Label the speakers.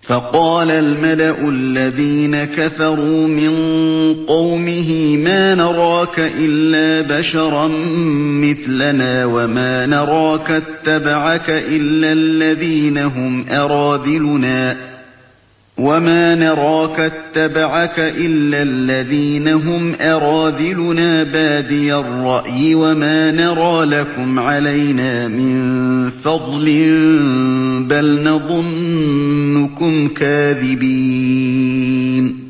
Speaker 1: فَقَالَ الْمَلَأُ الَّذِينَ كَفَرُوا مِن قَوْمِهِ مَا نَرَاكَ إِلَّا بَشَرًا مِّثْلَنَا وَمَا نَرَاكَ اتَّبَعَكَ إِلَّا الَّذِينَ هُمْ أَرَاذِلُنَا بَادِيَ الرَّأْيِ وَمَا نَرَىٰ لَكُمْ عَلَيْنَا مِن فَضْلٍ بَلْ نَظُنُّكُمْ كَاذِبِينَ